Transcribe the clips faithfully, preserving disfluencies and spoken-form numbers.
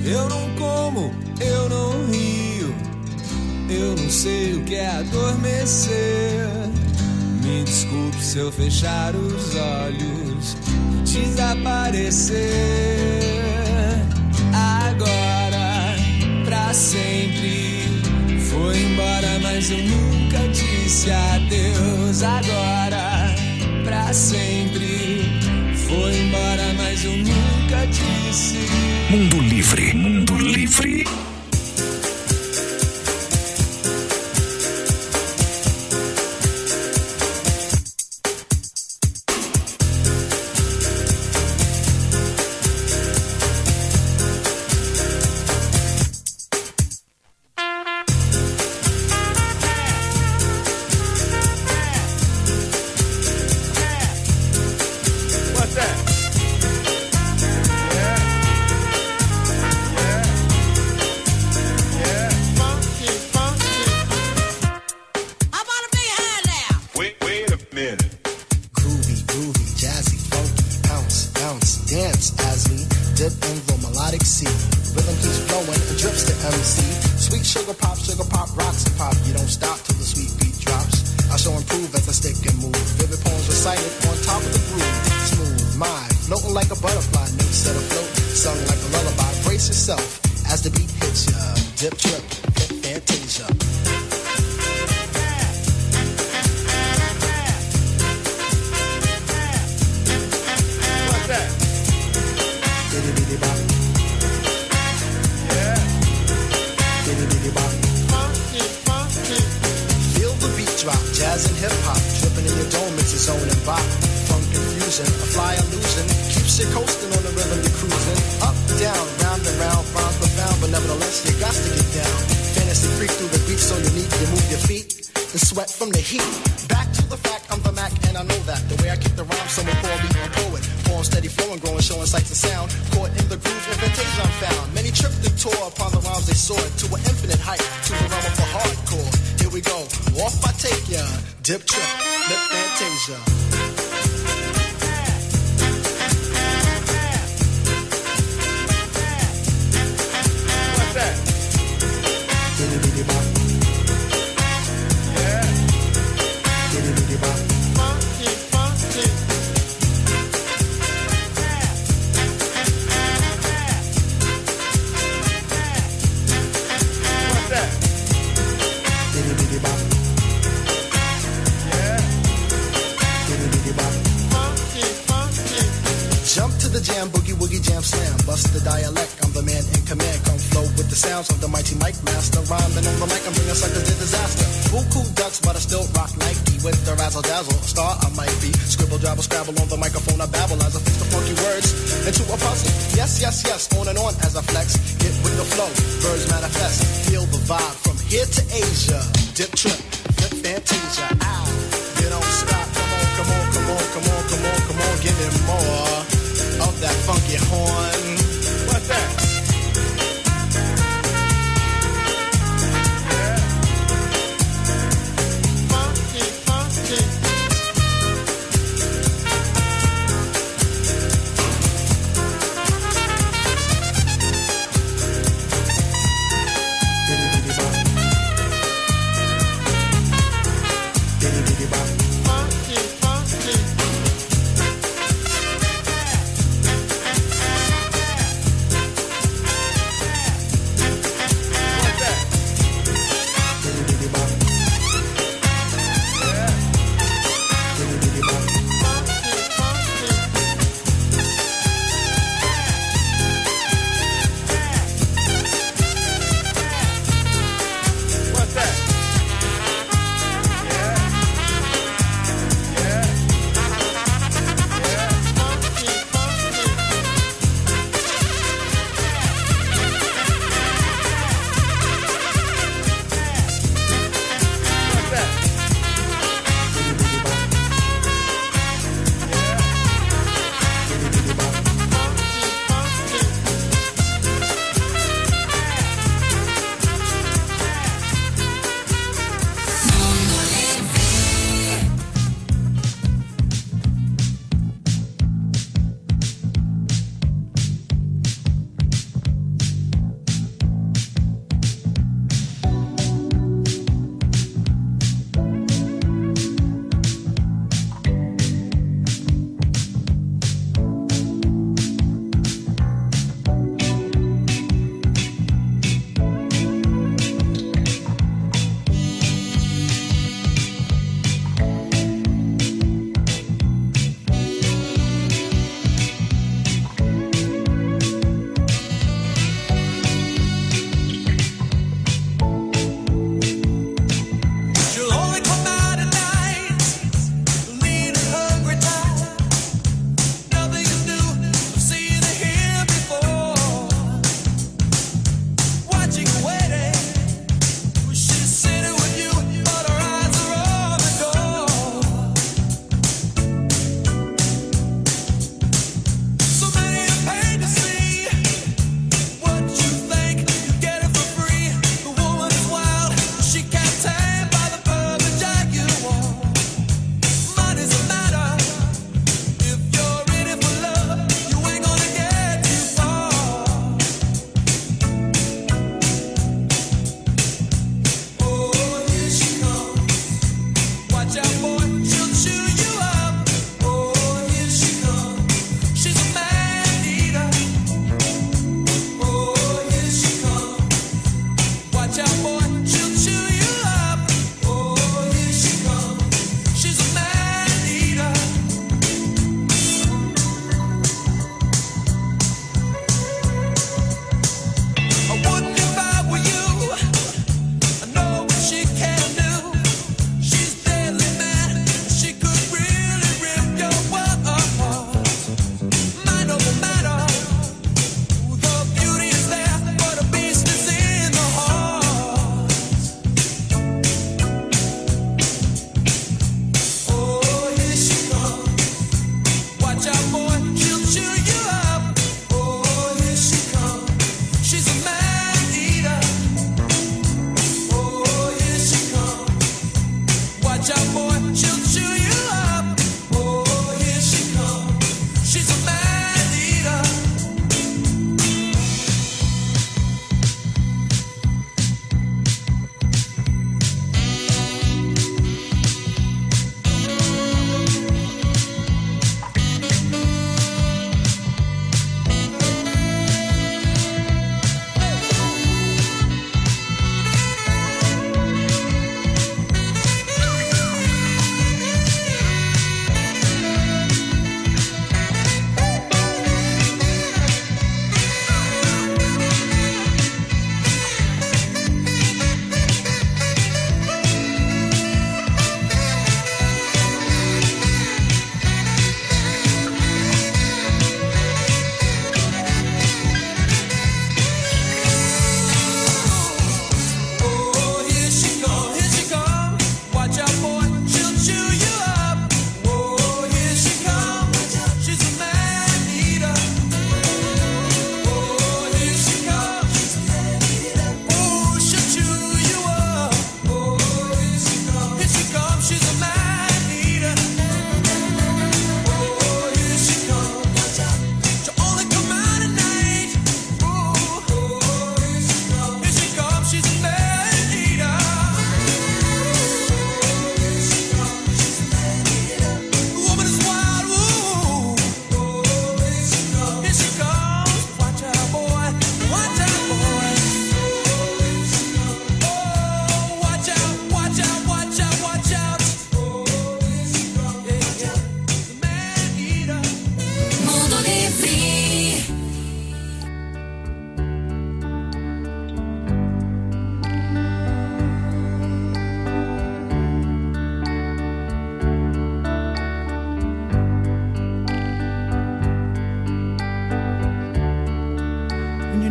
Eu não como, eu não rio, eu não sei o que é adormecer. Me desculpe se eu fechar os olhos, desaparecer. Agora, pra sempre, foi embora, mas eu nunca disse adeus. Agora, pra sempre, foi embora, mas eu nunca disse. Mundo Livre, Mundo Livre.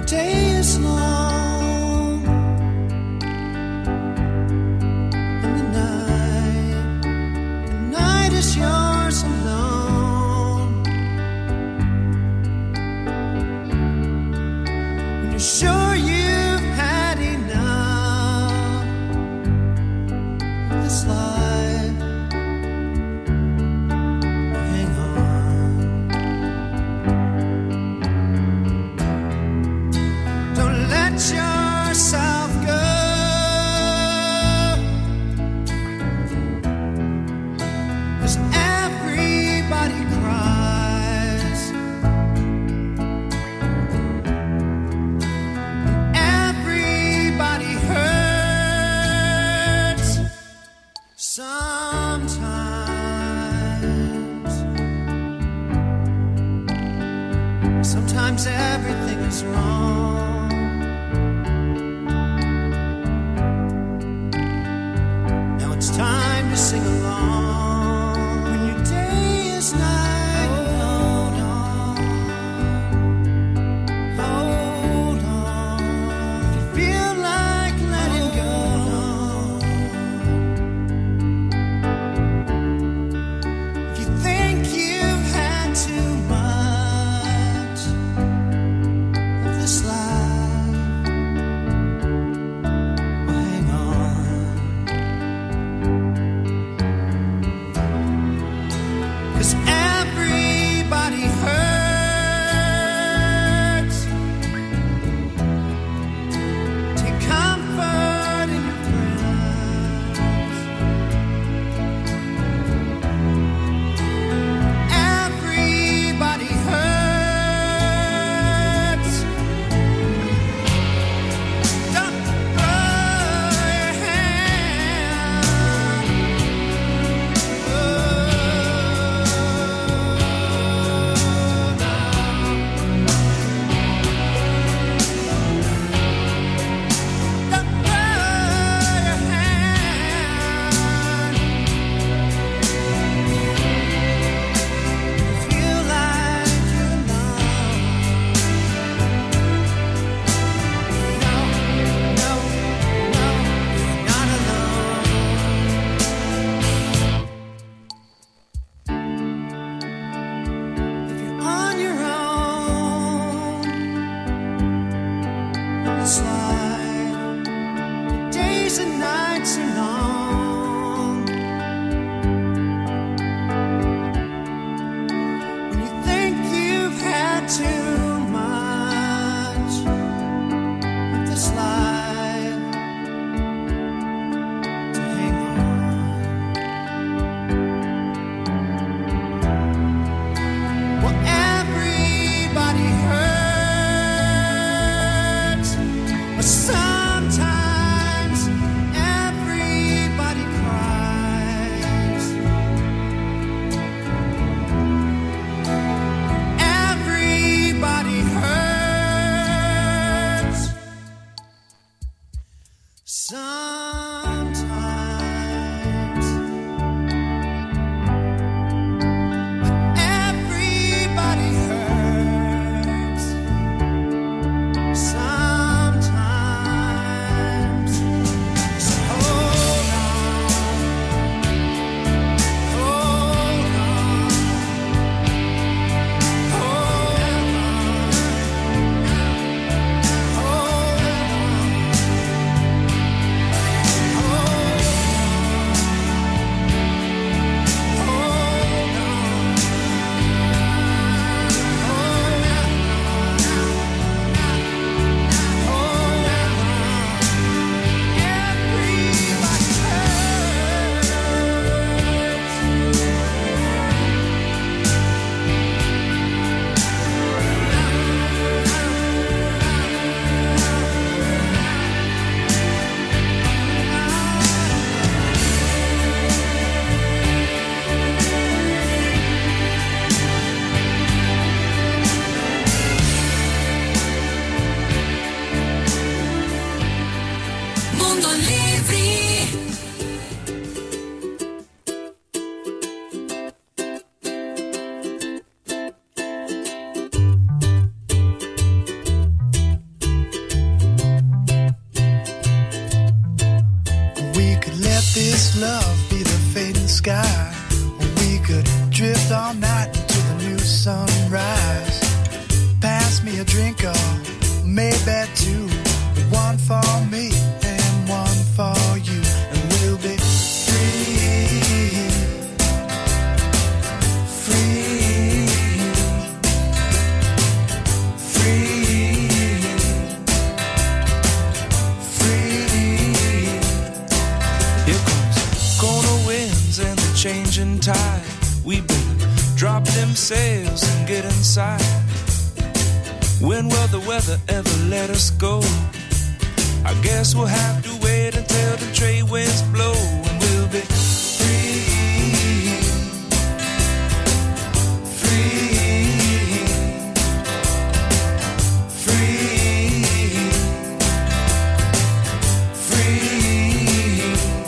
day is long and the night, the night is yours alone. When you're sure you've had enough of this life, hang on. Don't let yourself go. 'Cause everybody cries, and everybody hurts sometimes. Sometimes everything is wrong. Now it's time to sing along. When your day is night, hold on, hold on. If you feel like letting go, if you think you've had too much of this life, well, hang on. 'Cause everybody hurts. Take comfort in your friends. Everybody hurts. Don't throw your hand. Oh, no. Don't throw your hand. Feel like you're alone. No, no, no, you're not alone. If you're on your own in this life, the days and nights are long. When you think you've had too much of this life, to hang on. Well, everybody hurts, but this love be the fading sky? Or we could drift all night until the new sunrise. Pass me a drink or maybe two, one for me and one for you, and we'll be free, free, free, free. Here comes corner winds and the changing tide. We better drop them sails and get inside. When will the weather ever let us go? I guess we'll have to wait until the trade winds blow, and we'll be free, free, free, free.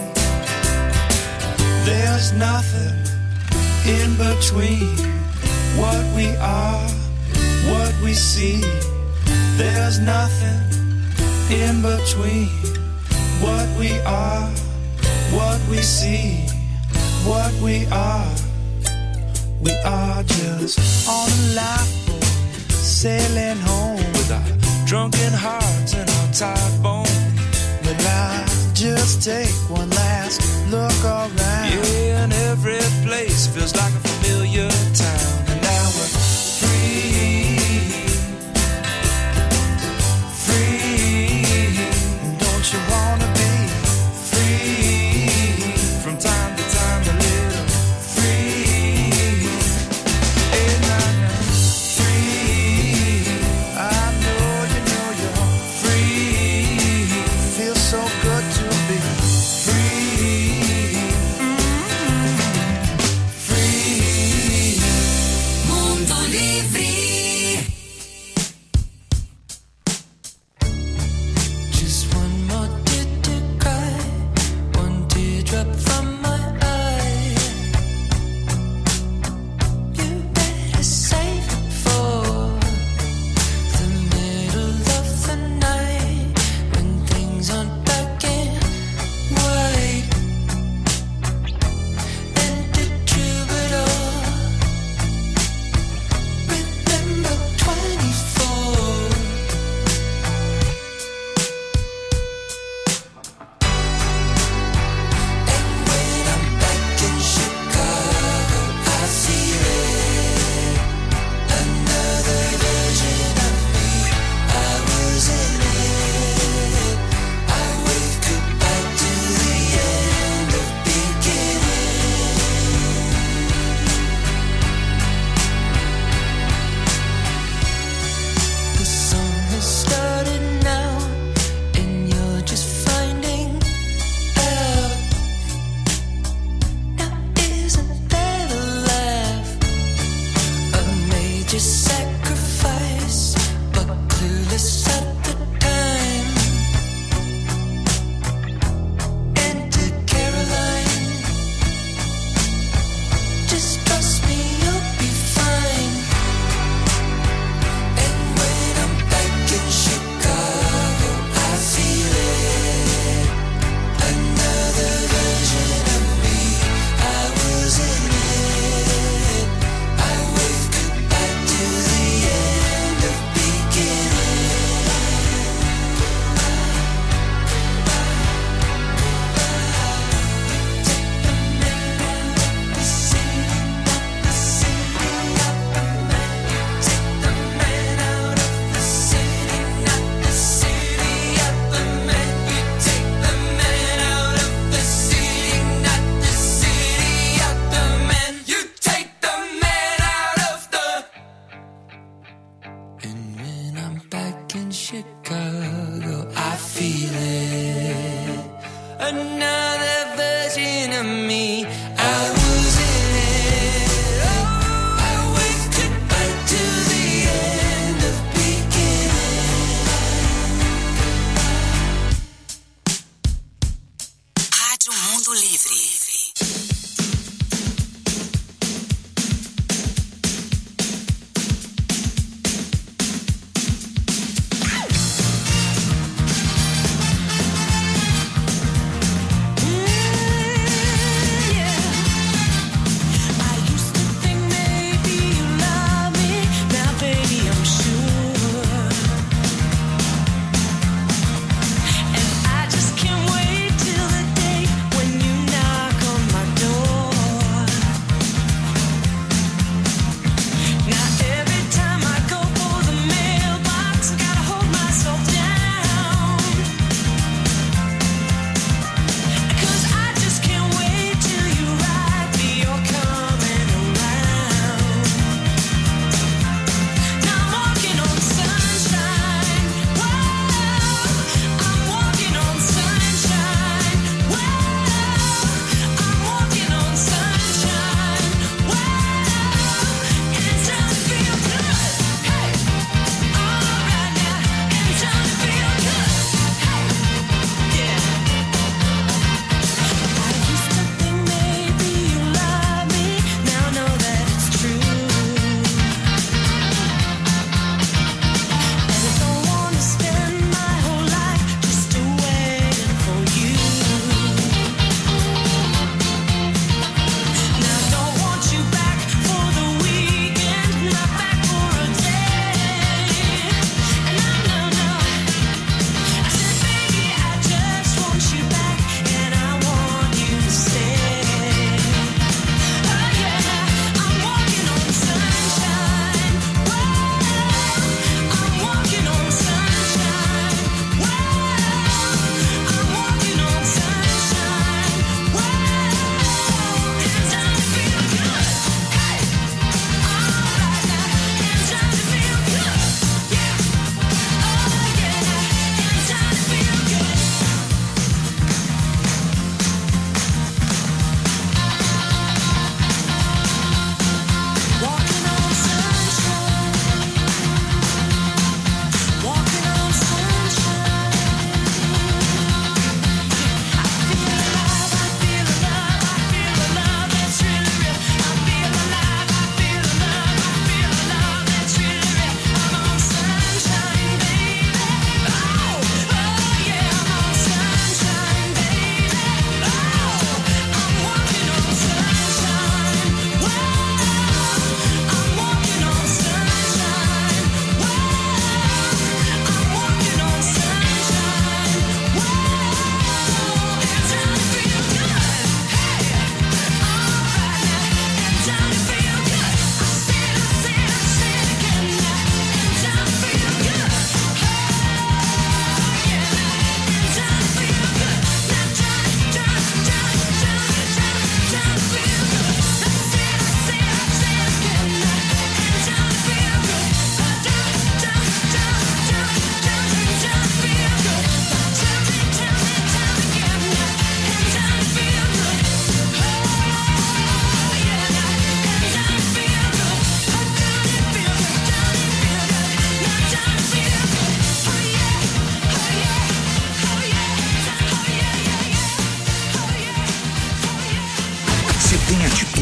There's nothing in between what we are, what we see. There's nothing in between what we are, what we see, what we are. We are just on a lifeboat sailing home with our drunken hearts and our tired bones. But I just take one last look around. Yeah, and every place feels like a familiar town. And now we're free, free. Don't you wanna be free? From time to time a little free. And now I'm free. I know you know you're free. Feels so good to be free. Mm-hmm. Free.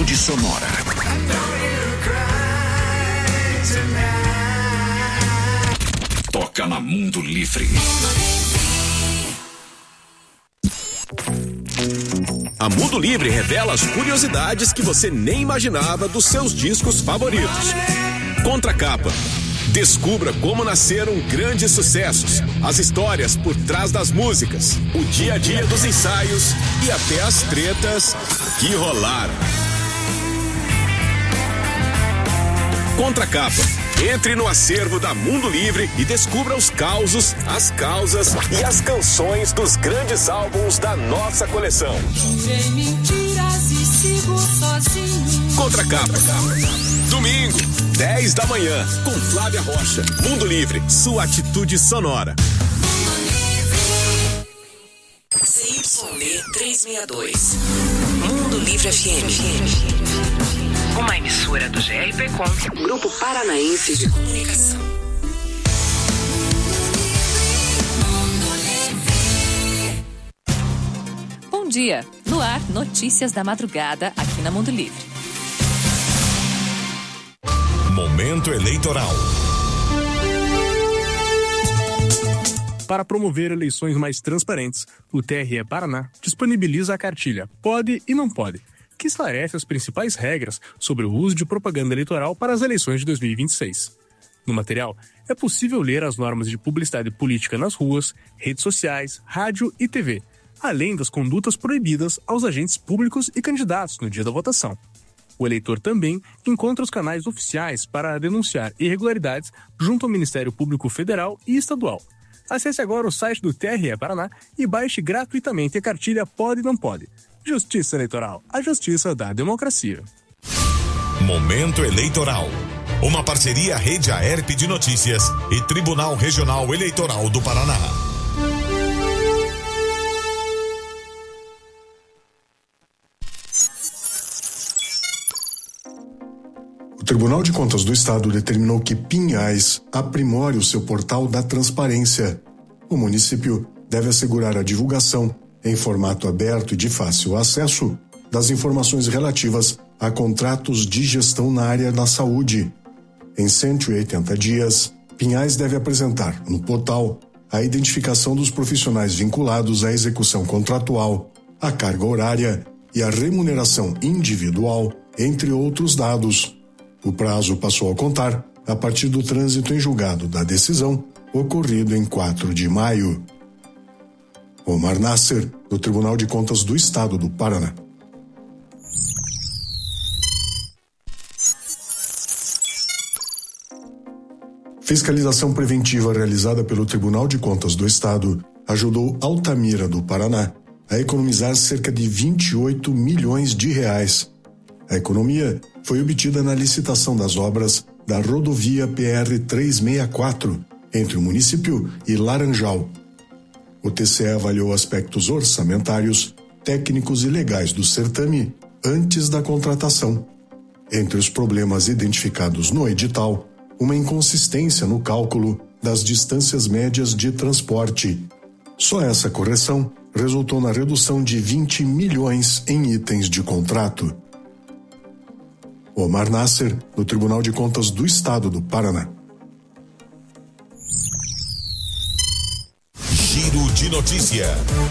atitude sonora. Toca na Mundo Livre. A Mundo Livre revela as curiosidades que você nem imaginava dos seus discos favoritos. Contracapa. Descubra como nasceram grandes sucessos, as histórias por trás das músicas, o dia a dia dos ensaios e até as tretas que rolaram. Contracapa. Entre no acervo da Mundo Livre e descubra os causos, as causas e as canções dos grandes álbuns da nossa coleção. Sem mentiras e sigo sozinho. Contracapa. Domingo, dez da manhã, com Flávia Rocha. Mundo Livre, sua atitude sonora. C Y B trezentos e sessenta e dois. Mundo Livre F M. Uma emissora do G R P Com, Grupo Paranaense de Comunicação. Bom dia. No ar, notícias da madrugada aqui na Mundo Livre. Momento eleitoral. Para promover eleições mais transparentes, o T R E Paraná disponibiliza a cartilha Pode e Não Pode, que esclarece as principais regras sobre o uso de propaganda eleitoral para as eleições de dois mil e vinte e seis. No material, é possível ler as normas de publicidade política nas ruas, redes sociais, rádio e T V, além das condutas proibidas aos agentes públicos e candidatos no dia da votação. O eleitor também encontra os canais oficiais para denunciar irregularidades junto ao Ministério Público Federal e Estadual. Acesse agora o site do T R E Paraná e baixe gratuitamente a cartilha Pode e Não Pode. Justiça Eleitoral, a justiça da democracia. Momento eleitoral. Uma parceria Rede Aerp de Notícias e Tribunal Regional Eleitoral do Paraná. O Tribunal de Contas do Estado determinou que Pinhais aprimore o seu portal da transparência. O município deve assegurar a divulgação, em formato aberto e de fácil acesso, das informações relativas a contratos de gestão na área da saúde. Em cento e oitenta dias, Pinhais deve apresentar, no portal, a identificação dos profissionais vinculados à execução contratual, a carga horária e a remuneração individual, entre outros dados. O prazo passou a contar a partir do trânsito em julgado da decisão, ocorrido em quatro de maio. Omar Nasser, do Tribunal de Contas do Estado do Paraná. Fiscalização preventiva realizada pelo Tribunal de Contas do Estado ajudou Altamira do Paraná a economizar cerca de vinte e oito milhões de reais. A economia foi obtida na licitação das obras da rodovia P R trezentos e sessenta e quatro, entre o município e Laranjal. O T C E avaliou aspectos orçamentários, técnicos e legais do certame antes da contratação. Entre os problemas identificados no edital, uma inconsistência no cálculo das distâncias médias de transporte. Só essa correção resultou na redução de vinte milhões em itens de contrato. Omar Nasser, do Tribunal de Contas do Estado do Paraná. Giro de notícia.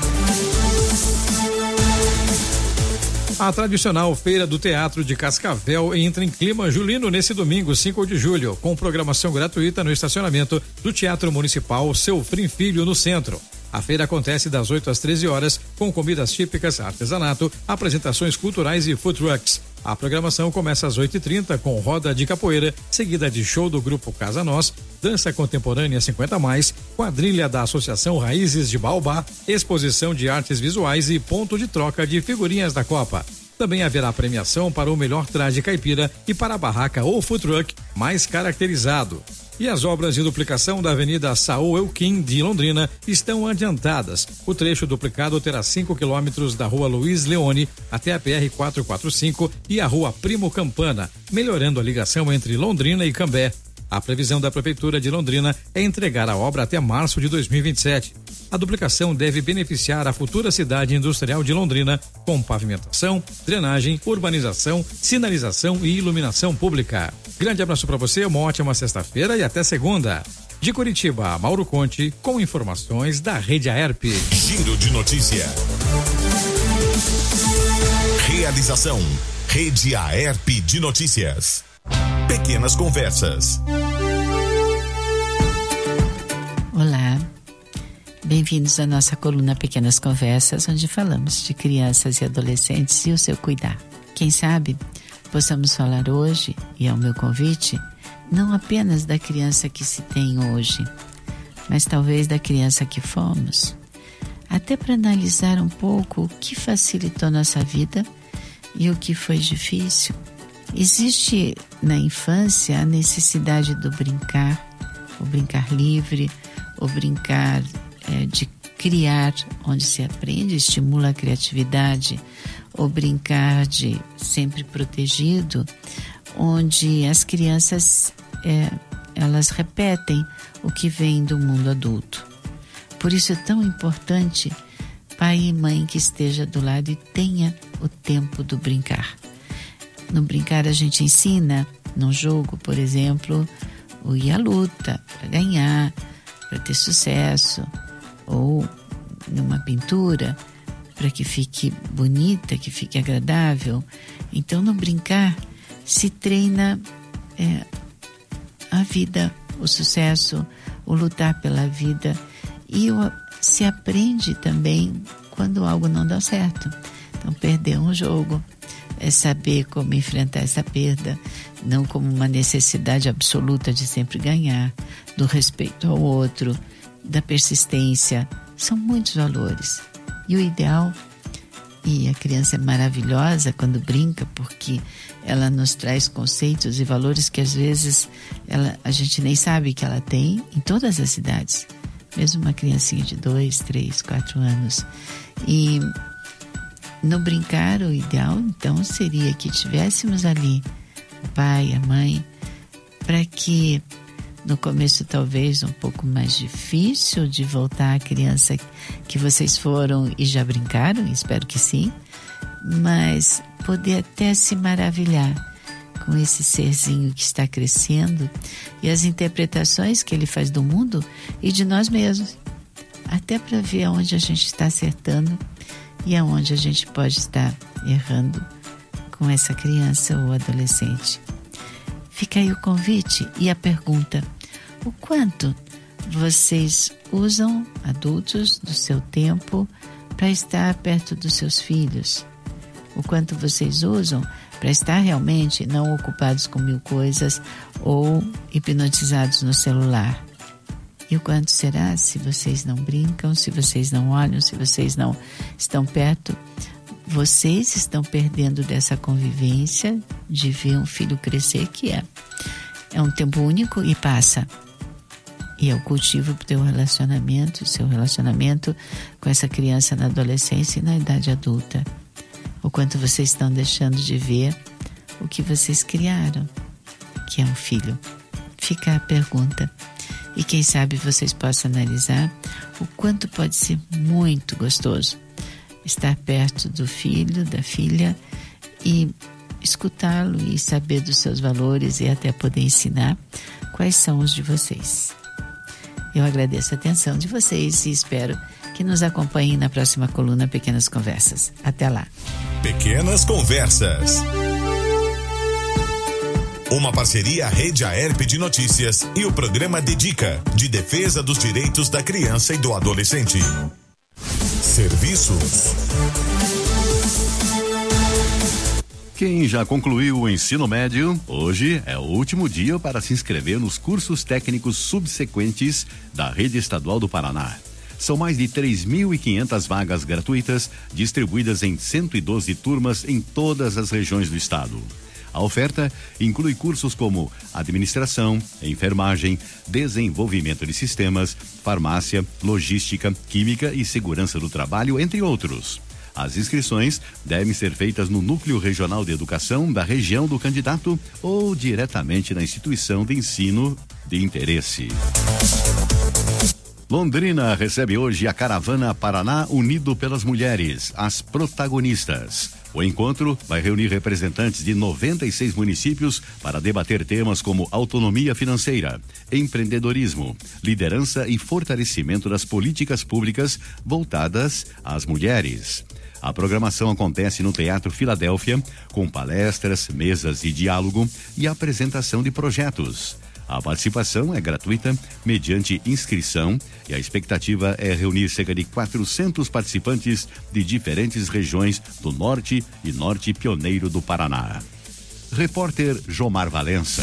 A tradicional Feira do Teatro de Cascavel entra em clima julino nesse domingo, cinco de julho, com programação gratuita no estacionamento do Teatro Municipal Seu Frim Filho, no centro. A feira acontece das oito às treze horas, com comidas típicas, artesanato, apresentações culturais e food trucks. A programação começa às oito e trinta com roda de capoeira, seguida de show do grupo Casa Nós, dança contemporânea cinquenta mais, quadrilha da Associação Raízes de Baobá, exposição de artes visuais e ponto de troca de figurinhas da Copa. Também haverá premiação para o melhor traje caipira e para a barraca ou food truck mais caracterizado. E as obras de duplicação da Avenida Saul Elquim de Londrina estão adiantadas. O trecho duplicado terá cinco quilômetros da Rua Luiz Leone até a P R quatrocentos e quarenta e cinco e a Rua Primo Campana, melhorando a ligação entre Londrina e Cambé. A previsão da Prefeitura de Londrina é entregar a obra até março de dois mil e vinte e sete. A duplicação deve beneficiar a futura cidade industrial de Londrina, com pavimentação, drenagem, urbanização, sinalização e iluminação pública. Grande abraço para você, uma ótima sexta-feira e até segunda. De Curitiba, Mauro Conte, com informações da Rede Aerp. Giro de notícia. Realização: Rede Aerp de Notícias. Pequenas Conversas. Olá, bem-vindos à nossa coluna Pequenas Conversas, onde falamos de crianças e adolescentes e o seu cuidar. Quem sabe possamos falar hoje, e é o meu convite, não apenas da criança que se tem hoje, mas talvez da criança que fomos, até para analisar um pouco o que facilitou nossa vida e o que foi difícil. Existe na infância a necessidade do brincar, o brincar livre, o brincar é, de criar, onde se aprende, estimula a criatividade, o brincar de sempre protegido, onde as crianças é, elas repetem o que vem do mundo adulto. Por isso é tão importante pai e mãe que esteja do lado e tenha o tempo do brincar. No brincar a gente ensina, num jogo, por exemplo, o ir à luta para ganhar, para ter sucesso, ou numa pintura para que fique bonita, que fique agradável. Então no brincar se treina é, a vida, o sucesso, o lutar pela vida, e o, se aprende também quando algo não dá certo. Então perder um jogo é saber como enfrentar essa perda, não como uma necessidade absoluta de sempre ganhar, do respeito ao outro, da persistência. São muitos valores. E o ideal, e a criança é maravilhosa quando brinca, porque ela nos traz conceitos e valores que às vezes ela, a gente nem sabe que ela tem em todas as idades. Mesmo uma criancinha de dois, três, quatro anos. E no brincar, o ideal então seria que tivéssemos ali o pai, a mãe, para que no começo talvez um pouco mais difícil de voltar à criança que vocês foram e já brincaram, espero que sim, mas poder até se maravilhar com esse serzinho que está crescendo e as interpretações que ele faz do mundo e de nós mesmos, até para ver aonde a gente está acertando e aonde a gente pode estar errando com essa criança ou adolescente. Fica aí o convite e a pergunta: o quanto vocês usam, adultos, do seu tempo para estar perto dos seus filhos? O quanto vocês usam para estar realmente não ocupados com mil coisas ou hipnotizados no celular? E o quanto será se vocês não brincam, se vocês não olham, se vocês não estão perto? Vocês estão perdendo dessa convivência de ver um filho crescer, que é, é um tempo único e passa. E é o cultivo do teu relacionamento, seu relacionamento com essa criança na adolescência e na idade adulta. O quanto vocês estão deixando de ver o que vocês criaram, que é um filho. Fica a pergunta. E quem sabe vocês possam analisar o quanto pode ser muito gostoso estar perto do filho, da filha, e escutá-lo e saber dos seus valores e até poder ensinar quais são os de vocês. Eu agradeço a atenção de vocês e espero que nos acompanhem na próxima coluna Pequenas Conversas. Até lá. Pequenas Conversas. Uma parceria Rede Aerp de Notícias e o programa Dedica, de defesa dos direitos da criança e do adolescente. Serviços. Quem já concluiu o ensino médio, hoje é o último dia para se inscrever nos cursos técnicos subsequentes da Rede Estadual do Paraná. São mais de três mil e quinhentas vagas gratuitas, distribuídas em cento e doze turmas em todas as regiões do estado. A oferta inclui cursos como administração, enfermagem, desenvolvimento de sistemas, farmácia, logística, química e segurança do trabalho, entre outros. As inscrições devem ser feitas no Núcleo Regional de Educação da região do candidato ou diretamente na instituição de ensino de interesse. Londrina recebe hoje a caravana Paraná Unido pelas Mulheres, as protagonistas. O encontro vai reunir representantes de noventa e seis municípios para debater temas como autonomia financeira, empreendedorismo, liderança e fortalecimento das políticas públicas voltadas às mulheres. A programação acontece no Teatro Filadélfia, com palestras, mesas de diálogo e apresentação de projetos. A participação é gratuita, mediante inscrição, e a expectativa é reunir cerca de quatrocentos participantes de diferentes regiões do norte e norte pioneiro do Paraná. Repórter Jomar Valença.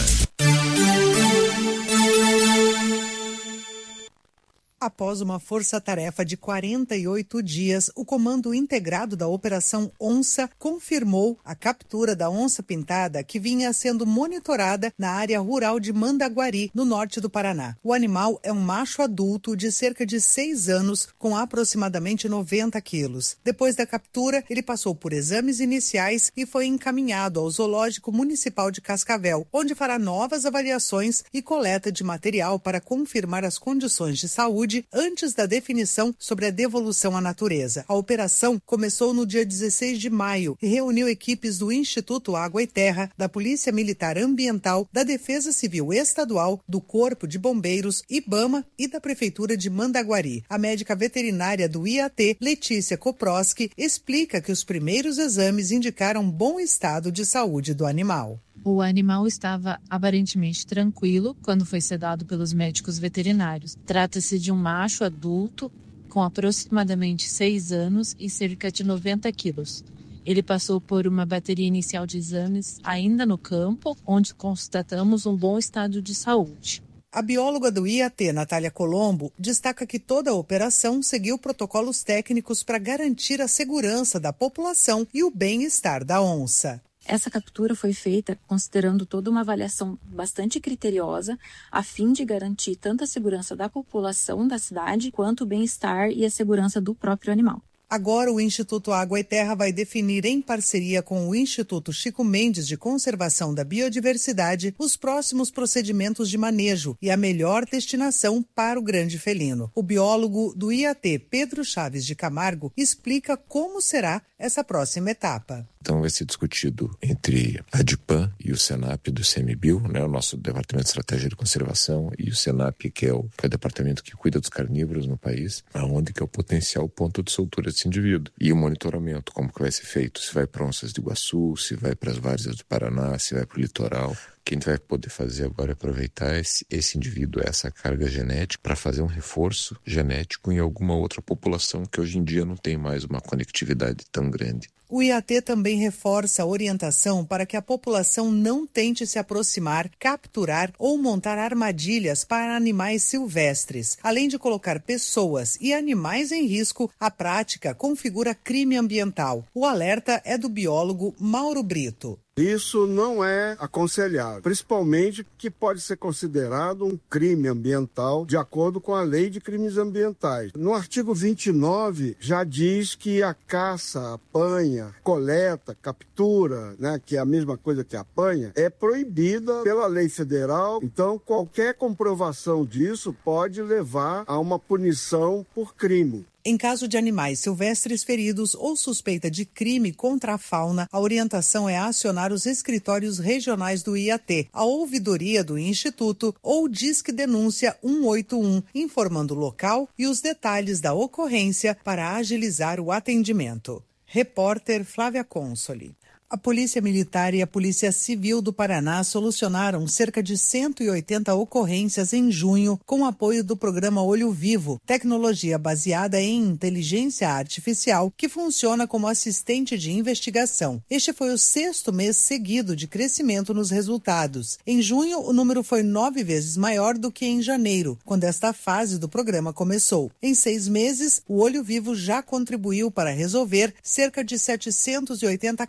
Após uma força-tarefa de quarenta e oito dias, o Comando Integrado da Operação Onça confirmou a captura da onça pintada que vinha sendo monitorada na área rural de Mandaguari, no norte do Paraná. O animal é um macho adulto de cerca de seis anos, com aproximadamente noventa quilos. Depois da captura, ele passou por exames iniciais e foi encaminhado ao Zoológico Municipal de Cascavel, onde fará novas avaliações e coleta de material para confirmar as condições de saúde antes da definição sobre a devolução à natureza. A operação começou no dia dezesseis de maio e reuniu equipes do Instituto Água e Terra, da Polícia Militar Ambiental, da Defesa Civil Estadual, do Corpo de Bombeiros, IBAMA e da Prefeitura de Mandaguari. A médica veterinária do I A T, Letícia Koproski, explica que os primeiros exames indicaram bom estado de saúde do animal. O animal estava aparentemente tranquilo quando foi sedado pelos médicos veterinários. Trata-se de um macho adulto com aproximadamente seis anos e cerca de noventa quilos. Ele passou por uma bateria inicial de exames ainda no campo, onde constatamos um bom estado de saúde. A bióloga do I A T, Natália Colombo, destaca que toda a operação seguiu protocolos técnicos para garantir a segurança da população e o bem-estar da onça. Essa captura foi feita considerando toda uma avaliação bastante criteriosa, a fim de garantir tanto a segurança da população da cidade, quanto o bem-estar e a segurança do próprio animal. Agora, o Instituto Água e Terra vai definir, em parceria com o Instituto Chico Mendes de Conservação da Biodiversidade, os próximos procedimentos de manejo e a melhor destinação para o grande felino. O biólogo do I A T, Pedro Chaves de Camargo, explica como será essa próxima etapa. Então vai ser discutido entre a DIPAM e o SENAP do ICMBio, né, o nosso Departamento de Estratégia de Conservação, e o SENAP, que é o, que é o departamento que cuida dos carnívoros no país, aonde que é o potencial ponto de soltura desse indivíduo. E o monitoramento, como que vai ser feito, se vai para Onças do Iguaçu, se vai para as várzeas do Paraná, se vai para o litoral. O que a gente vai poder fazer agora é aproveitar esse, esse indivíduo, essa carga genética, para fazer um reforço genético em alguma outra população que hoje em dia não tem mais uma conectividade tão grande. O I A T também reforça a orientação para que a população não tente se aproximar, capturar ou montar armadilhas para animais silvestres. Além de colocar pessoas e animais em risco, a prática configura crime ambiental. O alerta é do biólogo Mauro Brito. Isso não é aconselhável, principalmente que pode ser considerado um crime ambiental de acordo com a Lei de Crimes Ambientais. No artigo vinte e nove já diz que a caça, apanha, coleta, captura, né, que é a mesma coisa que apanha, é proibida pela lei federal. Então, qualquer comprovação disso pode levar a uma punição por crime. Em caso de animais silvestres feridos ou suspeita de crime contra a fauna, a orientação é acionar os escritórios regionais do I A T, a ouvidoria do Instituto ou Disque Denúncia cento e oitenta e um, informando o local e os detalhes da ocorrência para agilizar o atendimento. Repórter Flávia Consoli. A Polícia Militar e a Polícia Civil do Paraná solucionaram cerca de cento e oitenta ocorrências em junho com o apoio do programa Olho Vivo, tecnologia baseada em inteligência artificial que funciona como assistente de investigação. Este foi o sexto mês seguido de crescimento nos resultados. Em junho, o número foi nove vezes maior do que em janeiro, quando esta fase do programa começou. Em seis meses, o Olho Vivo já contribuiu para resolver cerca de setecentos e oitenta casos,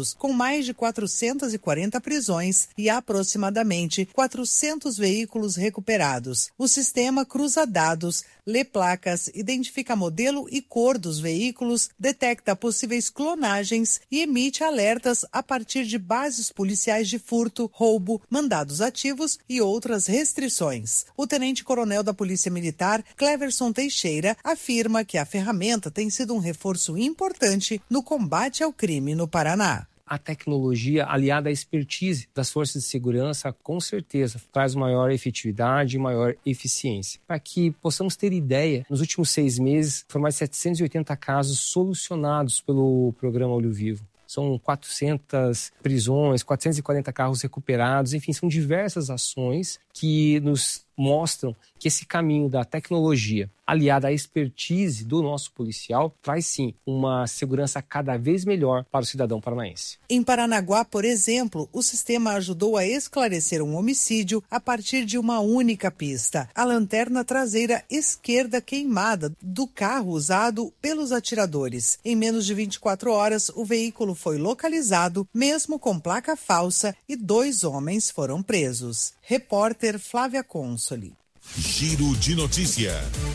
estados, com mais de quatrocentas e quarenta prisões e aproximadamente quatrocentos veículos recuperados. O sistema cruza dados, lê placas, identifica modelo e cor dos veículos, detecta possíveis clonagens e emite alertas a partir de bases policiais de furto, roubo, mandados ativos e outras restrições. O tenente-coronel da Polícia Militar, Cleverson Teixeira, afirma que a ferramenta tem sido um reforço importante no combate ao crime no Paraná. A tecnologia aliada à expertise das forças de segurança, com certeza, traz maior efetividade e maior eficiência. Para que possamos ter ideia, nos últimos seis meses, foram mais de setecentos e oitenta casos solucionados pelo programa Olho Vivo. São quatrocentas prisões, quatrocentos e quarenta carros recuperados, enfim, são diversas ações que nos mostram que esse caminho da tecnologia, aliada à expertise do nosso policial, traz sim uma segurança cada vez melhor para o cidadão paranaense. Em Paranaguá, por exemplo, o sistema ajudou a esclarecer um homicídio a partir de uma única pista: a lanterna traseira esquerda queimada do carro usado pelos atiradores. Em menos de vinte e quatro horas, o veículo foi localizado, mesmo com placa falsa, e dois homens foram presos. Repórter Flávia Consoli. Giro de notícia.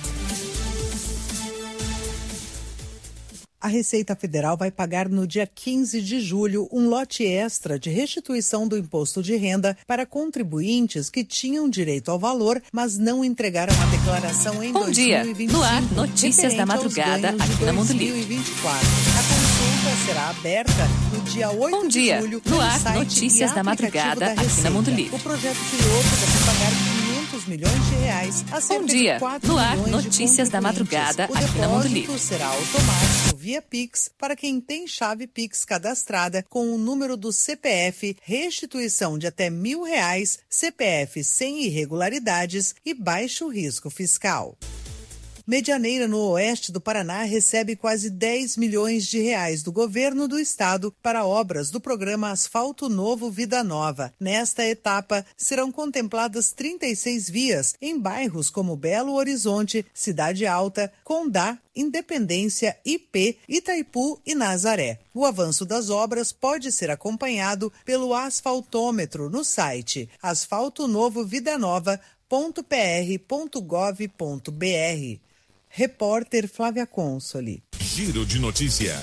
A Receita Federal vai pagar no dia quinze de julho um lote extra de restituição do imposto de renda para contribuintes que tinham direito ao valor, mas não entregaram a declaração em Bom dois mil e vinte e cinco. Dia. No ar, notícias da madrugada aqui na Mundo Livre. dois mil e vinte e quatro. A consulta será aberta no dia oito Bom dia. de julho. No ar, site notícias e da madrugada da aqui na Mundo Livre. O projeto piloto deve pagar quinhentos milhões de reais a cerca Bom dia. de quatro No ar, milhões de notícias da madrugada o aqui na Mundo Livre. depósito será automático via Pix para quem tem chave Pix cadastrada com o número do C P F, restituição de até mil reais, C P F sem irregularidades e baixo risco fiscal. Medianeira, no oeste do Paraná, recebe quase dez milhões de reais do governo do estado para obras do programa Asfalto Novo Vida Nova. Nesta etapa, serão contempladas trinta e seis vias em bairros como Belo Horizonte, Cidade Alta, Condá, Independência, I P, Itaipu e Nazaré. O avanço das obras pode ser acompanhado pelo asfaltômetro no site asfalto novo vida nova ponto p r ponto gov ponto b r. Repórter Flávia Consoli. Giro de notícia.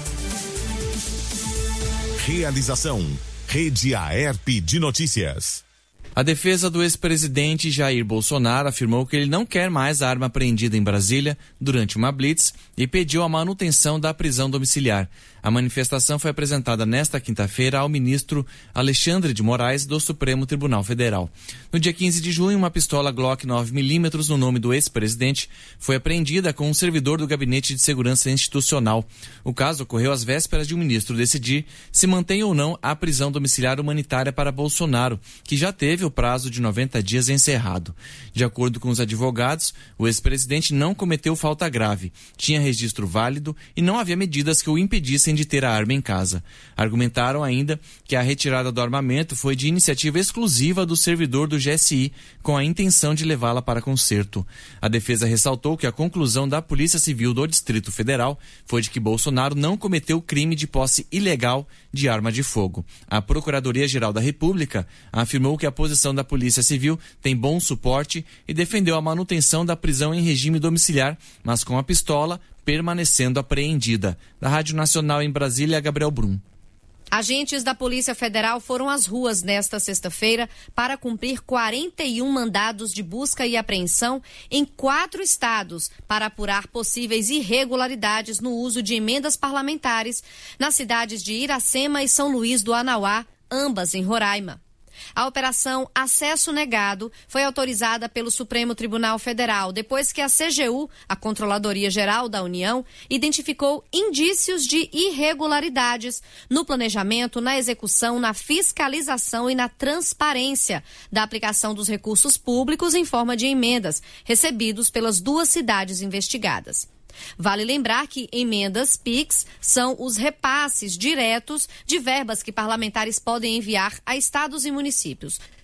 Realização: Rede Aerp de Notícias. A defesa do ex-presidente Jair Bolsonaro afirmou que ele não quer mais a arma apreendida em Brasília durante uma blitz e pediu a manutenção da prisão domiciliar. A manifestação foi apresentada nesta quinta-feira ao ministro Alexandre de Moraes do Supremo Tribunal Federal. No dia quinze de junho, uma pistola Glock nove milímetros no nome do ex-presidente foi apreendida com um servidor do Gabinete de Segurança Institucional. O caso ocorreu às vésperas de o ministro decidir se mantém ou não a prisão domiciliar humanitária para Bolsonaro, que já teve o prazo de noventa dias encerrado. De acordo com os advogados, o ex-presidente não cometeu falta grave, tinha registro válido e não havia medidas que o impedissem de ter a arma em casa. Argumentaram ainda que a retirada do armamento foi de iniciativa exclusiva do servidor do G S I, com a intenção de levá-la para conserto. A defesa ressaltou que a conclusão da Polícia Civil do Distrito Federal foi de que Bolsonaro não cometeu crime de posse ilegal de arma de fogo. A Procuradoria-Geral da República afirmou que a posição da Polícia Civil tem bom suporte e defendeu a manutenção da prisão em regime domiciliar, mas com a pistola permanecendo apreendida. Da Rádio Nacional em Brasília, Gabriel Brum. Agentes da Polícia Federal foram às ruas nesta sexta-feira para cumprir quarenta e um mandados de busca e apreensão em quatro estados para apurar possíveis irregularidades no uso de emendas parlamentares nas cidades de Iracema e São Luís do Anauá, ambas em Roraima. A operação Acesso Negado foi autorizada pelo Supremo Tribunal Federal depois que a C G U, a Controladoria Geral da União, identificou indícios de irregularidades no planejamento, na execução, na fiscalização e na transparência da aplicação dos recursos públicos em forma de emendas recebidos pelas duas cidades investigadas. Vale lembrar que emendas Pix são os repasses diretos de verbas que parlamentares podem enviar a estados e municípios.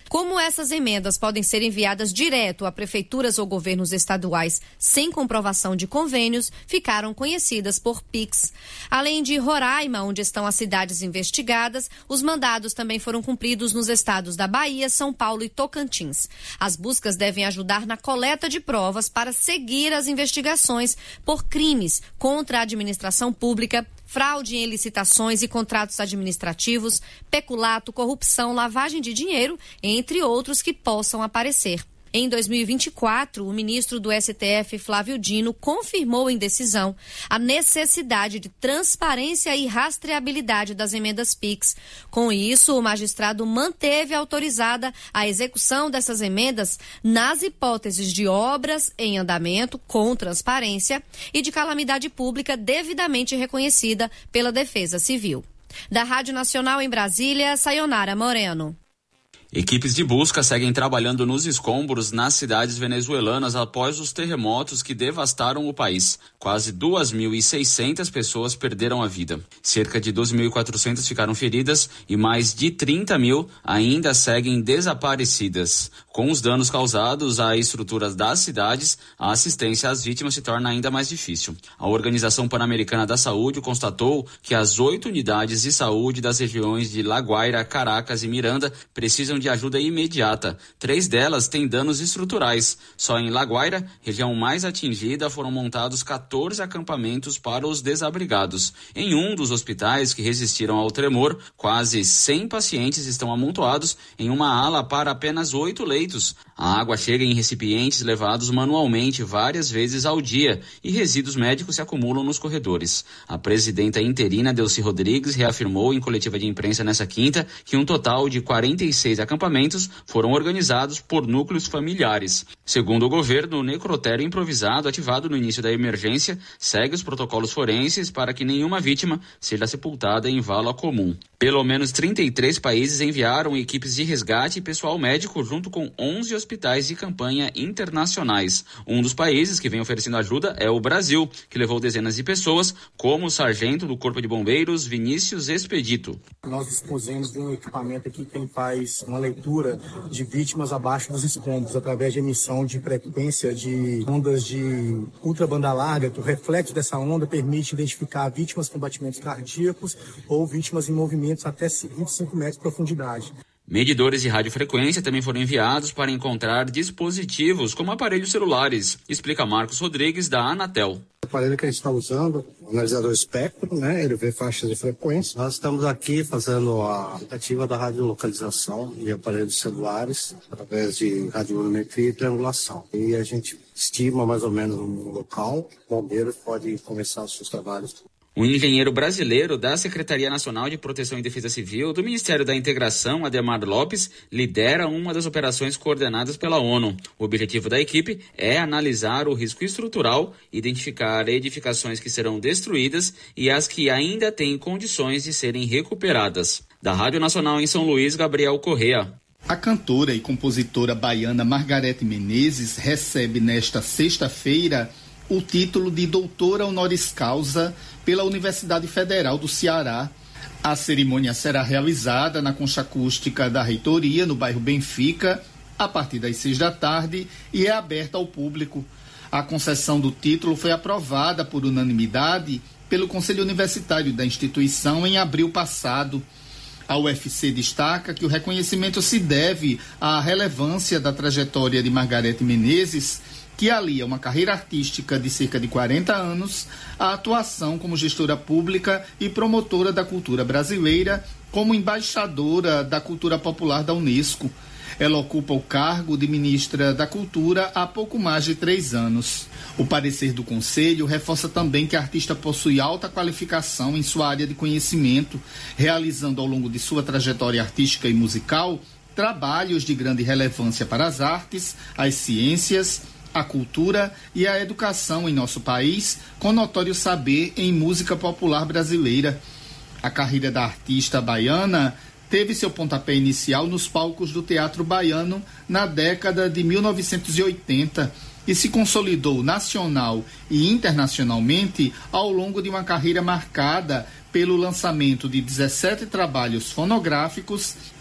Como essas emendas podem ser enviadas direto a prefeituras ou governos estaduais sem comprovação de convênios, ficaram conhecidas por Pix. Além de Roraima, onde estão as cidades investigadas, os mandados também foram cumpridos nos estados da Bahia, São Paulo e Tocantins. As buscas devem ajudar na coleta de provas para seguir as investigações por crimes contra a administração pública, fraude em licitações e contratos administrativos, peculato, corrupção, lavagem de dinheiro, entre outros que possam aparecer. Em dois mil e vinte e quatro, o ministro do S T F, Flávio Dino, confirmou em decisão a necessidade de transparência e rastreabilidade das emendas Pix. Com isso, o magistrado manteve autorizada a execução dessas emendas nas hipóteses de obras em andamento com transparência e de calamidade pública devidamente reconhecida pela Defesa Civil. Da Rádio Nacional em Brasília, Sayonara Moreno. Equipes de busca seguem trabalhando nos escombros nas cidades venezuelanas após os terremotos que devastaram o país. Quase duas mil e seiscentas pessoas perderam a vida. Cerca de doze mil e quatrocentas ficaram feridas e mais de trinta mil ainda seguem desaparecidas. Com os danos causados a estruturas das cidades, a assistência às vítimas se torna ainda mais difícil. A Organização Pan-Americana da Saúde constatou que as oito unidades de saúde das regiões de La Guaira, Caracas e Miranda precisam de ajuda imediata. Três delas têm danos estruturais. Só em La Guaira, região mais atingida, foram montados quatorze acampamentos para os desabrigados. Em um dos hospitais que resistiram ao tremor, quase cem pacientes estão amontoados em uma ala para apenas oito leitos. A água chega em recipientes levados manualmente várias vezes ao dia e resíduos médicos se acumulam nos corredores. A presidenta interina, Delcy Rodrigues, reafirmou em coletiva de imprensa nessa quinta que um total de quarenta e seis acampamentos foram organizados por núcleos familiares. Segundo o governo, o necrotério improvisado ativado no início da emergência segue os protocolos forenses para que nenhuma vítima seja sepultada em vala comum. Pelo menos trinta e três países enviaram equipes de resgate e pessoal médico junto com onze hospitais de campanha internacionais. Um dos países que vem oferecendo ajuda é o Brasil, que levou dezenas de pessoas, como o sargento do Corpo de Bombeiros, Vinícius Expedito. Nós dispusemos de um equipamento aqui que faz uma leitura de vítimas abaixo dos escombros, através de emissão de frequência de ondas de ultrabanda larga, que o reflexo dessa onda permite identificar vítimas com batimentos cardíacos ou vítimas em movimentos até vinte e cinco metros de profundidade. Medidores de radiofrequência também foram enviados para encontrar dispositivos como aparelhos celulares, explica Marcos Rodrigues, da Anatel. O aparelho que a gente está usando, o analisador espectro, né? Ele vê faixas de frequência. Nós estamos aqui fazendo a tentativa da radiolocalização de aparelhos celulares através de radiometria e triangulação. E a gente estima mais ou menos um local, o bombeiro pode começar os seus trabalhos. O engenheiro brasileiro da Secretaria Nacional de Proteção e Defesa Civil do Ministério da Integração, Ademar Lopes, lidera uma das operações coordenadas pela ONU. O objetivo da equipe é analisar o risco estrutural, identificar edificações que serão destruídas e as que ainda têm condições de serem recuperadas. Da Rádio Nacional em São Luís, Gabriel Correa. A cantora e compositora baiana Margareth Menezes recebe nesta sexta-feira o título de doutora honoris causa pela Universidade Federal do Ceará. A cerimônia será realizada na concha acústica da reitoria, no bairro Benfica, a partir das seis da tarde e é aberta ao público. A concessão do título foi aprovada por unanimidade pelo Conselho Universitário da instituição em abril passado. A U F C destaca que o reconhecimento se deve à relevância da trajetória de Margareth Menezes, que alia uma carreira artística de cerca de quarenta anos à atuação como gestora pública e promotora da cultura brasileira, como embaixadora da cultura popular da Unesco. Ela ocupa o cargo de ministra da Cultura há pouco mais de três anos. O parecer do Conselho reforça também que a artista possui alta qualificação em sua área de conhecimento, realizando ao longo de sua trajetória artística e musical trabalhos de grande relevância para as artes, as ciências, a cultura e a educação em nosso país, com notório saber em música popular brasileira. A carreira da artista baiana teve seu pontapé inicial nos palcos do Teatro Baiano na década de mil novecentos e oitenta e se consolidou nacional e internacionalmente ao longo de uma carreira marcada pelo lançamento de dezessete trabalhos fonográficos,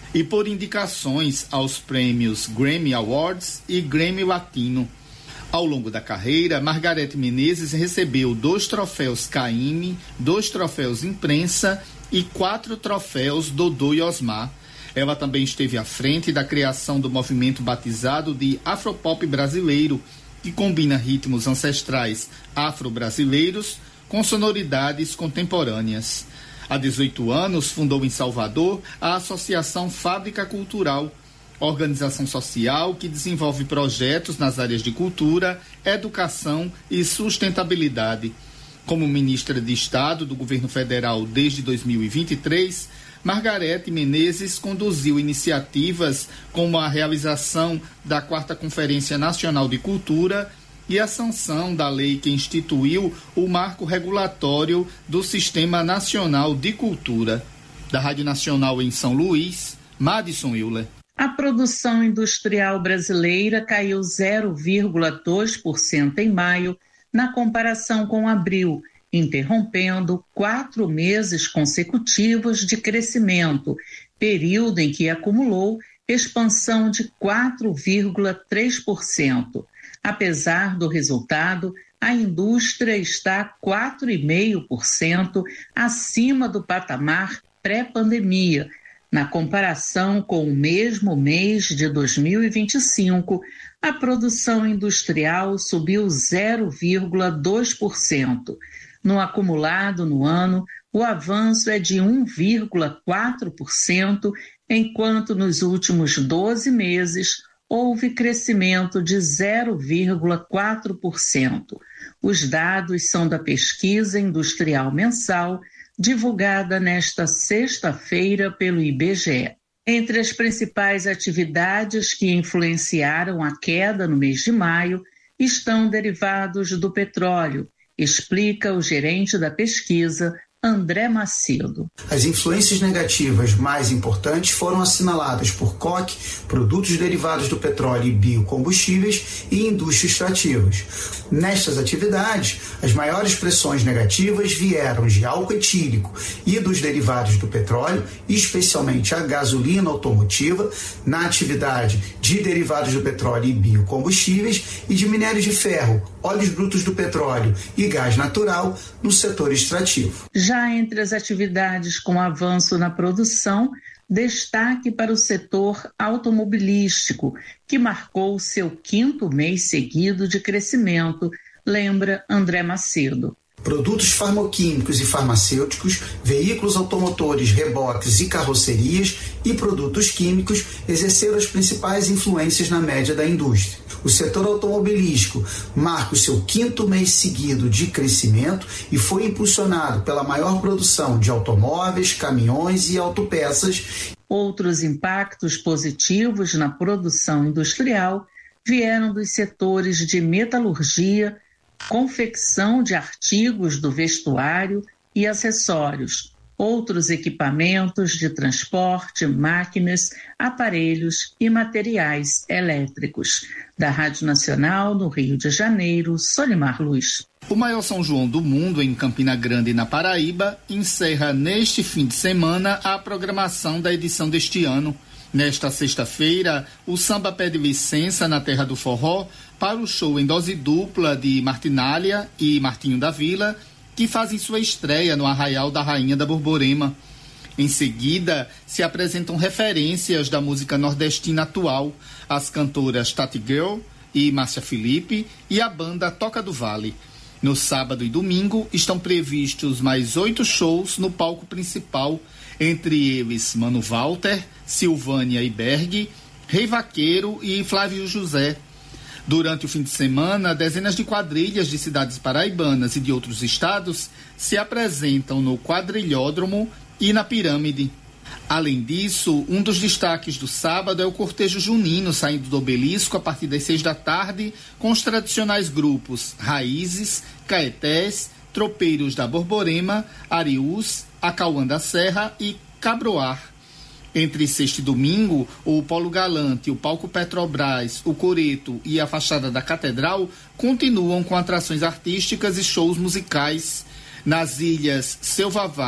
e por indicações aos prêmios Grammy Awards e Grammy Latino. Ao longo da carreira, Margareth Menezes recebeu dois troféus Caymmi, dois troféus Imprensa e quatro troféus Dodô e Osmar. Ela também esteve à frente da criação do movimento batizado de Afropop brasileiro, que combina ritmos ancestrais afro-brasileiros com sonoridades contemporâneas. Há dezoito anos, fundou em Salvador a Associação Fábrica Cultural, organização social que desenvolve projetos nas áreas de cultura, educação e sustentabilidade. Como ministra de Estado do governo federal desde dois mil e vinte e três, Margareth Menezes conduziu iniciativas como a realização da quarta Conferência Nacional de Cultura e a sanção da lei que instituiu o marco regulatório do Sistema Nacional de Cultura. Da Rádio Nacional em São Luís, Madison Euler. A produção industrial brasileira caiu zero vírgula dois por cento em maio, na comparação com abril, interrompendo quatro meses consecutivos de crescimento, período em que acumulou expansão de quatro vírgula três por cento. Apesar do resultado, a indústria está quatro vírgula cinco por cento acima do patamar pré-pandemia. Na comparação com o mesmo mês de dois mil e vinte e cinco, a produção industrial subiu zero vírgula dois por cento. No acumulado no ano, o avanço é de um vírgula quatro por cento, enquanto nos últimos doze meses houve crescimento de zero vírgula quatro por cento. Os dados são da Pesquisa Industrial Mensal, divulgada nesta sexta-feira pelo I B G E. Entre as principais atividades que influenciaram a queda no mês de maio estão derivados do petróleo, explica o gerente da pesquisa, André Macedo. As influências negativas mais importantes foram assinaladas por coque, produtos derivados do petróleo e biocombustíveis e indústrias extrativas. Nestas atividades, as maiores pressões negativas vieram de álcool etílico e dos derivados do petróleo, especialmente a gasolina automotiva, na atividade de derivados do petróleo e biocombustíveis e de minérios de ferro, óleos brutos do petróleo e gás natural no setor extrativo. Já entre as atividades com avanço na produção, destaque para o setor automobilístico, que marcou seu quinto mês seguido de crescimento, lembra André Macedo. Produtos farmoquímicos e farmacêuticos, veículos automotores, reboques e carrocerias e produtos químicos exerceram as principais influências na média da indústria. O setor automobilístico marca o seu quinto mês seguido de crescimento e foi impulsionado pela maior produção de automóveis, caminhões e autopeças. Outros impactos positivos na produção industrial vieram dos setores de metalurgia, confecção de artigos do vestuário e acessórios, outros equipamentos de transporte, máquinas, aparelhos e materiais elétricos. Da Rádio Nacional, no Rio de Janeiro, Solimar Luz. O maior São João do mundo, em Campina Grande, na Paraíba, encerra neste fim de semana a programação da edição deste ano. Nesta sexta-feira, o samba pede licença na Terra do Forró para o show em dose dupla de Martinália e Martinho da Vila, que fazem sua estreia no Arraial da Rainha da Borborema. Em seguida, se apresentam referências da música nordestina atual, as cantoras Tati Girl e Márcia Felipe e a banda Toca do Vale. No sábado e domingo estão previstos mais oito shows no palco principal, entre eles Mano Walter, Silvânia e Berg, Rei Vaqueiro e Flávio José. Durante o fim de semana, dezenas de quadrilhas de cidades paraibanas e de outros estados se apresentam no Quadrilhódromo e na Pirâmide. Além disso, um dos destaques do sábado é o cortejo junino saindo do Obelisco a partir das seis da tarde, com os tradicionais grupos Raízes, Caetés, Tropeiros da Borborema, Ariús, Acauã da Serra e Cabroar. Entre sexta e domingo, o Polo Galante, o Palco Petrobras, o Coreto e a Fachada da Catedral continuam com atrações artísticas e shows musicais. Nas ilhas Seu Vavá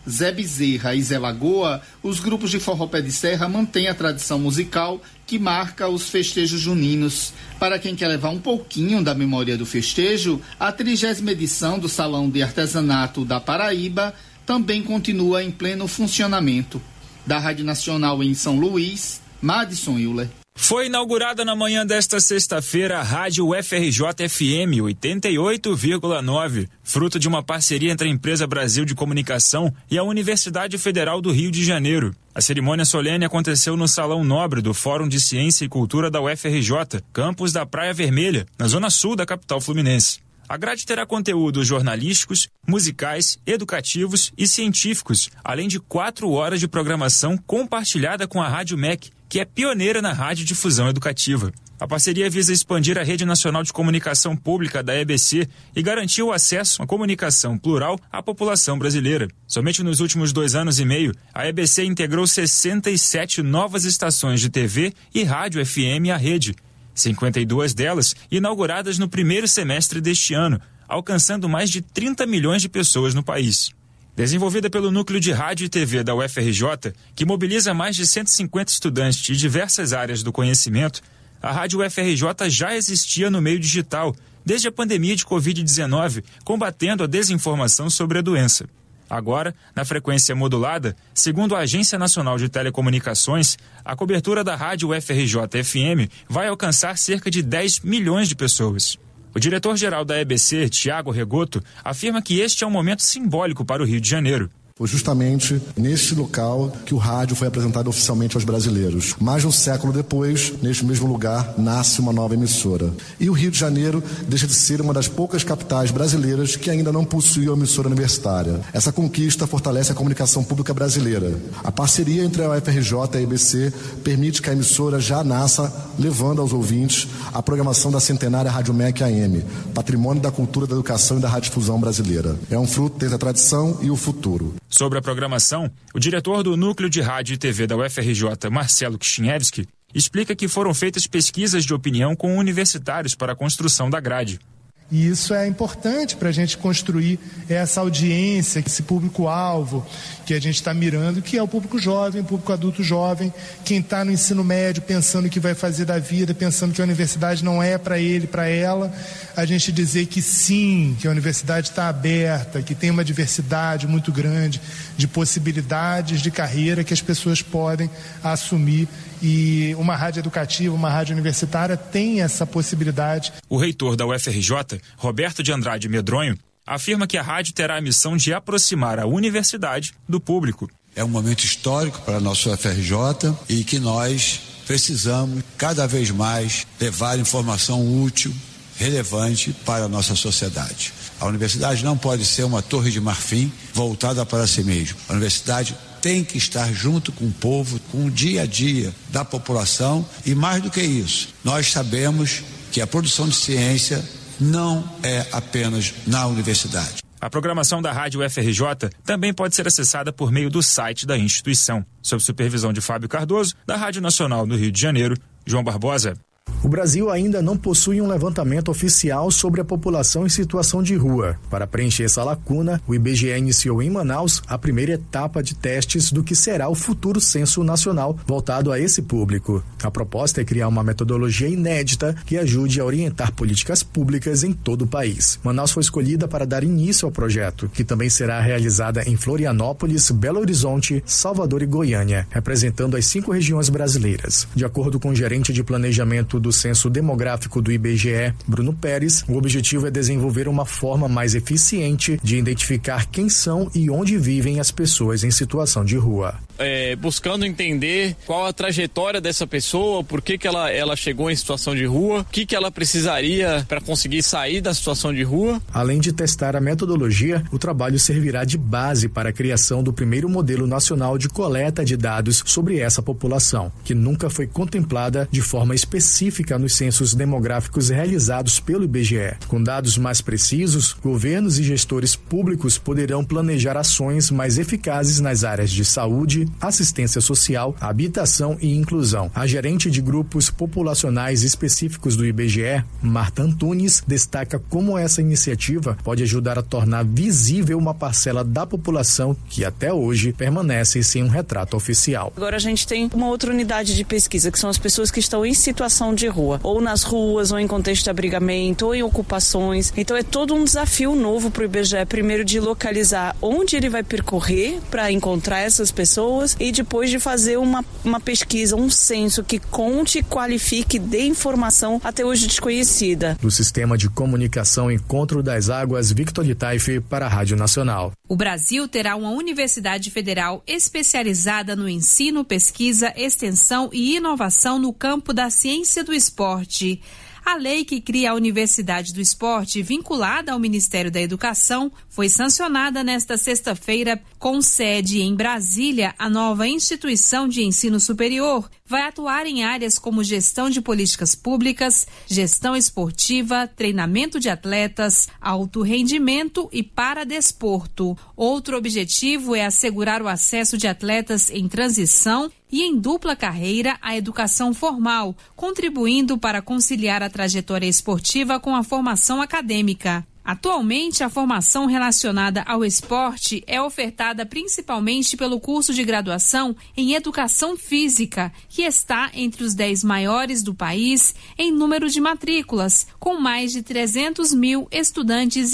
Zé Bezerra e Zé Lagoa, os grupos de forró pé de serra mantêm a tradição musical que marca os festejos juninos. Para quem quer levar um pouquinho da memória do festejo, a trigésima edição do Salão de Artesanato da Paraíba também continua em pleno funcionamento. Da Rádio Nacional em São Luís, Madison Euler. Foi inaugurada na manhã desta sexta-feira a Rádio U F R J F M oitenta e oito vírgula nove, fruto de uma parceria entre a Empresa Brasil de Comunicação e a Universidade Federal do Rio de Janeiro. A cerimônia solene aconteceu no Salão Nobre do Fórum de Ciência e Cultura da U F R J, campus da Praia Vermelha, na zona sul da capital fluminense. A grade terá conteúdos jornalísticos, musicais, educativos e científicos, além de quatro horas de programação compartilhada com a Rádio M E C, que é pioneira na radiodifusão educativa. A parceria visa expandir a Rede Nacional de Comunicação Pública da E B C e garantir o acesso à comunicação plural à população brasileira. Somente nos últimos dois anos e meio, a E B C integrou sessenta e sete novas estações de T V e rádio F M à rede, cinquenta e duas delas inauguradas no primeiro semestre deste ano, alcançando mais de trinta milhões de pessoas no país. Desenvolvida pelo Núcleo de Rádio e T V da U F R J, que mobiliza mais de cento e cinquenta estudantes de diversas áreas do conhecimento, a Rádio U F R J já existia no meio digital, desde a pandemia de covid dezenove, combatendo a desinformação sobre a doença. Agora, na frequência modulada, segundo a Agência Nacional de Telecomunicações, a cobertura da Rádio U F R J F M vai alcançar cerca de dez milhões de pessoas. O diretor-geral da E B C, Tiago Regoto, afirma que este é um momento simbólico para o Rio de Janeiro. Foi justamente neste local que o rádio foi apresentado oficialmente aos brasileiros. Mais de um século depois, neste mesmo lugar, nasce uma nova emissora. E o Rio de Janeiro deixa de ser uma das poucas capitais brasileiras que ainda não possui uma emissora universitária. Essa conquista fortalece a comunicação pública brasileira. A parceria entre a U F R J e a E B C permite que a emissora já nasça, levando aos ouvintes a programação da centenária Rádio M E C A M, patrimônio da cultura, da educação e da radiodifusão brasileira. É um fruto desde a tradição e o futuro. Sobre a programação, o diretor do Núcleo de Rádio e T V da U F R J, Marcelo Kishinevski, explica que foram feitas pesquisas de opinião com universitários para a construção da grade. E isso é importante para a gente construir essa audiência, esse público-alvo que a gente está mirando, que é o público jovem, o público adulto jovem, quem está no ensino médio pensando o que vai fazer da vida, pensando que a universidade não é para ele, para ela. A gente dizer que sim, que a universidade está aberta, que tem uma diversidade muito grande de possibilidades de carreira que as pessoas podem assumir. E uma rádio educativa, uma rádio universitária tem essa possibilidade. O reitor da U F R J, Roberto de Andrade Medronho, afirma que a rádio terá a missão de aproximar a universidade do público. É um momento histórico para a nossa U F R J e que nós precisamos cada vez mais levar informação útil, relevante para a nossa sociedade. A universidade não pode ser uma torre de marfim voltada para si mesma. A universidade tem que estar junto com o povo, com o dia a dia da população e, mais do que isso, nós sabemos que a produção de ciência não é apenas na universidade. A programação da Rádio U F R J também pode ser acessada por meio do site da instituição. Sob supervisão de Fábio Cardoso, da Rádio Nacional no Rio de Janeiro, João Barbosa. O Brasil ainda não possui um levantamento oficial sobre a população em situação de rua. Para preencher essa lacuna, o I B G E iniciou em Manaus a primeira etapa de testes do que será o futuro censo nacional voltado a esse público. A proposta é criar uma metodologia inédita que ajude a orientar políticas públicas em todo o país. Manaus foi escolhida para dar início ao projeto, que também será realizada em Florianópolis, Belo Horizonte, Salvador e Goiânia, representando as cinco regiões brasileiras. De acordo com o gerente de planejamento do Censo Demográfico do I B G E, Bruno Pérez, o objetivo é desenvolver uma forma mais eficiente de identificar quem são e onde vivem as pessoas em situação de rua. É, buscando entender qual a trajetória dessa pessoa, por que que ela, ela chegou em situação de rua, o que que ela precisaria para conseguir sair da situação de rua. Além de testar a metodologia, o trabalho servirá de base para a criação do primeiro modelo nacional de coleta de dados sobre essa população, que nunca foi contemplada de forma específica específica nos censos demográficos realizados pelo I B G E. Com dados mais precisos, governos e gestores públicos poderão planejar ações mais eficazes nas áreas de saúde, assistência social, habitação e inclusão. A gerente de grupos populacionais específicos do I B G E, Marta Antunes, destaca como essa iniciativa pode ajudar a tornar visível uma parcela da população que até hoje permanece sem um retrato oficial. Agora a gente tem uma outra unidade de pesquisa, que são as pessoas que estão em situação de rua, ou nas ruas, ou em contexto de abrigamento, ou em ocupações. Então é todo um desafio novo para o I B G E, primeiro de localizar onde ele vai percorrer para encontrar essas pessoas e depois de fazer uma, uma pesquisa, um censo que conte, qualifique, dê informação até hoje desconhecida. Do Sistema de Comunicação Encontro das Águas, Victor Litaife para a Rádio Nacional. O Brasil terá uma universidade federal especializada no ensino, pesquisa, extensão e inovação no campo da ciência do esporte. A lei que cria a Universidade do Esporte, vinculada ao Ministério da Educação, foi sancionada nesta sexta-feira com sede em Brasília. A nova instituição de ensino superior vai atuar em áreas como gestão de políticas públicas, gestão esportiva, treinamento de atletas, alto rendimento e paradesporto. Outro objetivo é assegurar o acesso de atletas em transição e em dupla carreira à educação formal, contribuindo para conciliar a trajetória esportiva com a formação acadêmica. Atualmente, a formação relacionada ao esporte é ofertada principalmente pelo curso de graduação em Educação Física, que está entre os dez maiores do país em número de matrículas, com mais de trezentos mil estudantes